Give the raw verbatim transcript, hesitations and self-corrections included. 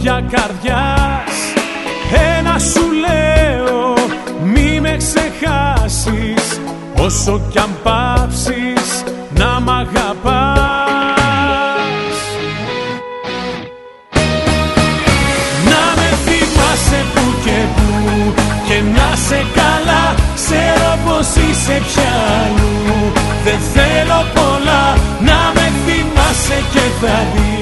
λόγια καρδιάς. Ένα σου λέω, μη με ξεχάσεις, όσο κι αν πάψεις να μ' αγαπάς. Να με θυμάσαι που και που και να σε καλά, ξέρω πως είσαι πια αλλού. Δεν θέλω πολλά, να με θυμάσαι και θα δεις